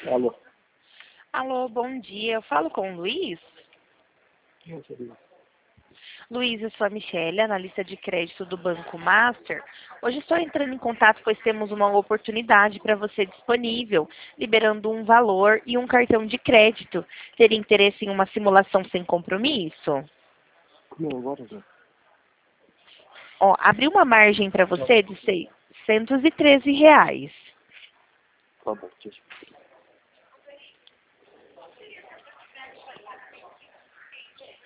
Alô. Alô, bom dia. Eu falo com o Luiz. Quem seria? Luiz, eu sou a Michelle, analista de crédito do Banco Master. Hoje estou entrando em contato, pois temos uma oportunidade para você disponível, liberando um valor e um cartão de crédito. Teria interesse em uma simulação sem compromisso? Não, agora já. Ó, abri uma margem para você de R$ 613. Tá bom, tchau.